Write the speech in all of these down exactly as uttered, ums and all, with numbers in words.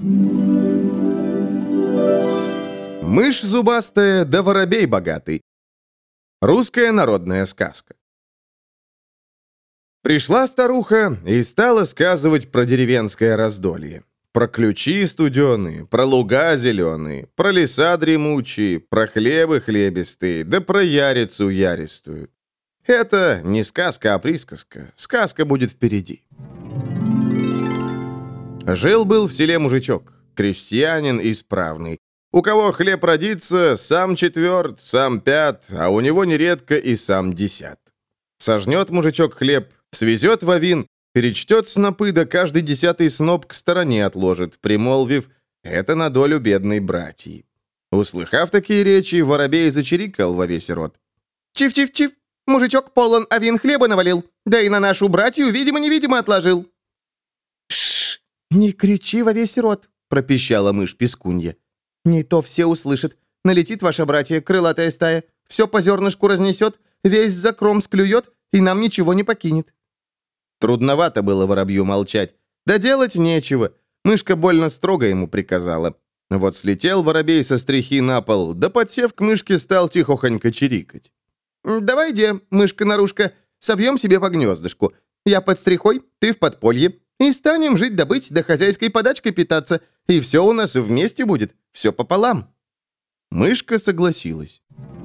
Мышь зубастая да воробей богатый. Русская народная сказка. Пришла старуха и стала сказывать про деревенское раздолье. Про ключи студеные, про луга зеленые, про леса дремучие, про хлебы хлебистые, да про ярицу яристую. Это не сказка, а присказка. Сказка будет впереди. Жил-был в селе мужичок, крестьянин исправный. У кого хлеб родится, сам четверт, сам пят, а у него нередко и сам десят. Сожнет мужичок хлеб, свезет в овин, перечтет снопы, да каждый десятый сноп к стороне отложит, примолвив «это на долю бедной братьи». Услыхав такие речи, воробей зачирикал во весь рот. «Чиф-чиф-чиф, мужичок полон овин хлеба навалил, да и на нашу братью, видимо-невидимо, отложил». «Шш, не кричи во весь рот», — пропищала мышь-пискунья. «Не то все услышат. Налетит ваша братья, крылатая стая, все по зернышку разнесет, весь закром склюет, и нам ничего не покинет». Трудновато было воробью молчать. Да делать нечего. Мышка больно строго ему приказала. Вот слетел воробей со стрихи на пол, да, подсев к мышке, стал тихохонько чирикать. «Давай, де, мышка-нарушка, совьем себе по гнездышку. Я под стрихой, ты в подполье. И станем жить-добыть, да хозяйской подачкой питаться. И все у нас вместе будет, все пополам». Мышка согласилась.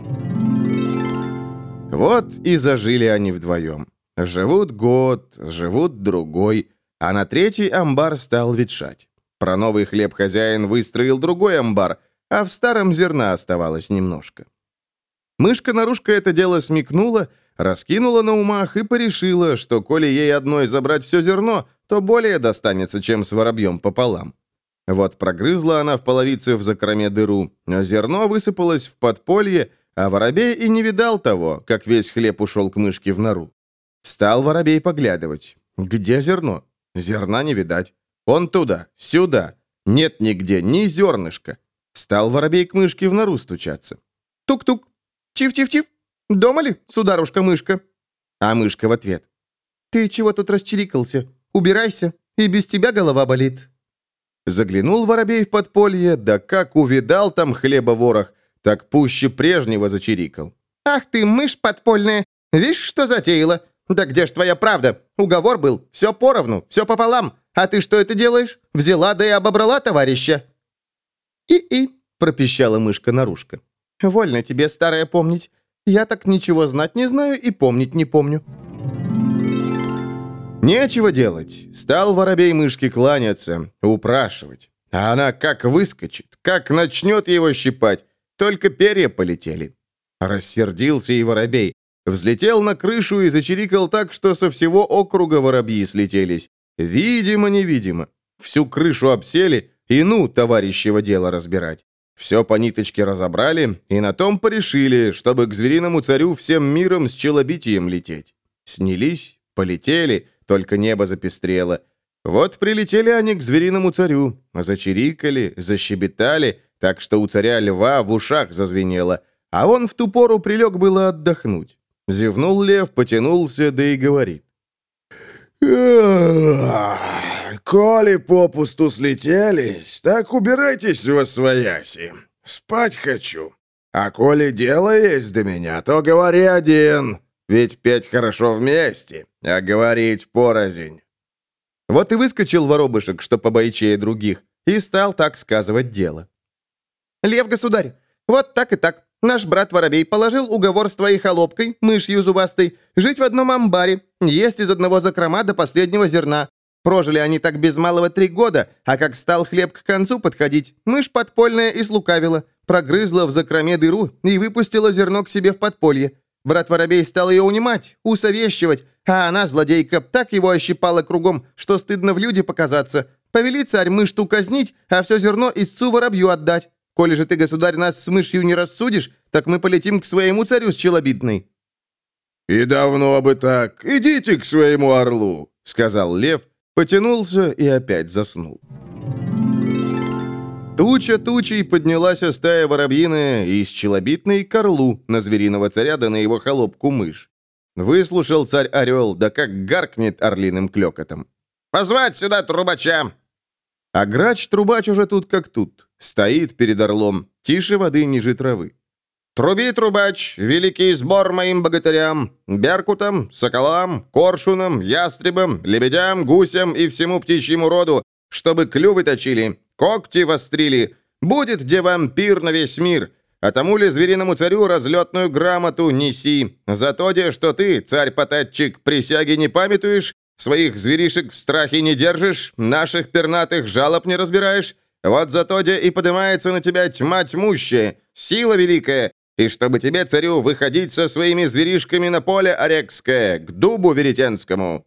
Вот и зажили они вдвоем. Живут год, живут другой, а на третий амбар стал ветшать. Про новый хлеб хозяин выстроил другой амбар, а в старом зерна оставалось немножко. Мышка-нарушка это дело смекнула, раскинула на умах и порешила, что коли ей одной забрать все зерно, то более достанется, чем с воробьем пополам. Вот прогрызла она в половице в закроме дыру, а зерно высыпалось в подполье, а воробей и не видал того, как весь хлеб ушел к мышке в нору. Стал воробей поглядывать. Где зерно? Зерна не видать. Он туда, сюда. Нет нигде ни зернышка. Стал воробей к мышке в нору стучаться. Тук-тук. Чиф-чиф-чиф. Дома ли, сударушка-мышка? А мышка в ответ. Ты чего тут расчирикался? Убирайся, и без тебя голова болит. Заглянул воробей в подполье, да как увидал там хлеба ворох, так пуще прежнего зачирикал. Ах ты, мышь подпольная, видишь, что затеяла? Да где ж твоя правда? Уговор был, все поровну, все пополам. А ты что это делаешь? Взяла да и обобрала товарища. И-и, пропищала мышка-нарушка. Вольно тебе, старая, помнить. Я так ничего знать не знаю и помнить не помню. Нечего делать. Стал воробей мышке кланяться, упрашивать. А она как выскочит, как начнет его щипать, только перья полетели. Рассердился и воробей. Взлетел на крышу и зачирикал так, что со всего округа воробьи слетелись. Видимо-невидимо. Всю крышу обсели, и ну, товарищево дело разбирать. Все по ниточке разобрали, и на том порешили, чтобы к звериному царю всем миром с челобитием лететь. Снялись, полетели, только небо запестрело. Вот прилетели они к звериному царю, зачирикали, защебетали, так что у царя льва в ушах зазвенело, а он в ту пору прилег было отдохнуть. Зевнул лев, потянулся, да и говорит. «Коли попусту слетелись, так убирайтесь восвояси. Спать хочу. А коли дело есть до меня, то говори один. Ведь петь хорошо вместе, а говорить порознь». Вот и выскочил воробышек, что побойчее других, и стал так сказывать дело. «Лев-государь, вот так и так. Наш брат Воробей положил уговор с твоей холопкой, мышью зубастой, жить в одном амбаре, есть из одного закрома до последнего зерна. Прожили они так без малого три года, а как стал хлеб к концу подходить, мышь подпольная и слукавила, прогрызла в закроме дыру и выпустила зерно к себе в подполье. Брат Воробей стал ее унимать, усовещивать, а она, злодейка, так его ощипала кругом, что стыдно в люди показаться. Повели царь мышь-ту казнить, а все зерно истцу воробью отдать. Коли же ты, государь, нас с мышью не рассудишь, так мы полетим к своему царю с челобитной». «И давно бы так. Идите к своему орлу», — сказал лев, потянулся и опять заснул. Туча тучей поднялась стая воробьиная из челобитной к орлу на звериного царя да на его холопку мышь. Выслушал царь-орел, да как гаркнет орлиным клёкотом. «Позвать сюда трубача!» А грач-трубач уже тут как тут. Стоит перед орлом, тише воды ниже травы. «Труби, трубач, великий сбор моим богатырям, беркутам, соколам, коршунам, ястребам, лебедям, гусям и всему птичьему роду, чтобы клювы точили, когти вострили. Будет где вам пир на весь мир, а тому ли звериному царю разлетную грамоту неси. За то, де, что ты, царь-потатчик, присяги не памятуешь, своих зверишек в страхе не держишь, наших пернатых жалоб не разбираешь, вот за то, де и поднимается на тебя тьма тьмущая, сила великая, и чтобы тебе, царю, выходить со своими зверишками на поле Орекское, к дубу веретенскому».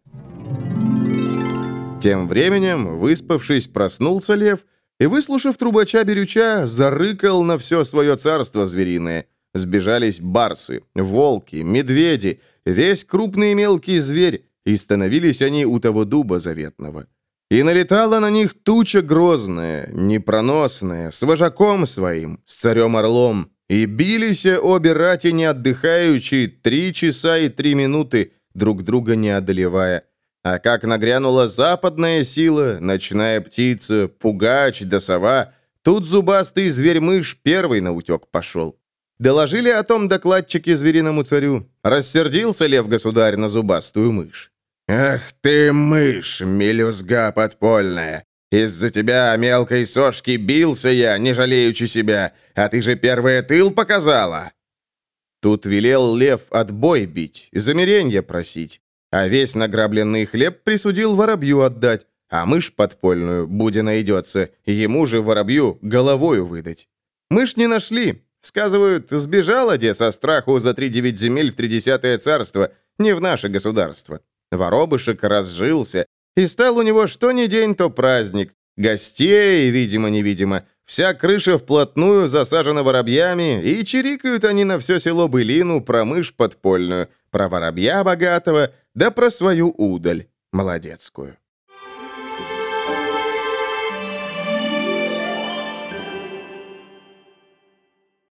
Тем временем, выспавшись, проснулся лев и, выслушав трубача-берюча, зарыкал на все свое царство звериное. Сбежались барсы, волки, медведи, весь крупный и мелкий зверь, и становились они у того дуба заветного. И налетала на них туча грозная, непроносная, с вожаком своим, с царем-орлом, и бились обе рати не отдыхаючи три часа и три минуты, друг друга не одолевая. А как нагрянула западная сила, ночная птица, пугач да сова, тут зубастый зверь-мышь первый наутек пошел. Доложили о том докладчики звериному царю. Рассердился лев-государь на зубастую мышь. «Ах ты, мышь, мелюзга подпольная! Из-за тебя, мелкой сошки, бился я, не жалеючи себя, а ты же первая тыл показала!» Тут велел лев отбой бить, замеренья просить, а весь награбленный хлеб присудил воробью отдать, а мышь подпольную, будя найдется, ему же воробью головою выдать. Мышь не нашли. Сказывают, сбежала де со страху за три девять земель в тридесятое царство, не в наше государство. Воробышек разжился, и стал у него что ни день, то праздник. Гостей, видимо-невидимо, вся крыша вплотную засажена воробьями, и чирикают они на все село былину про мышь подпольную, про воробья богатого, да про свою удаль молодецкую.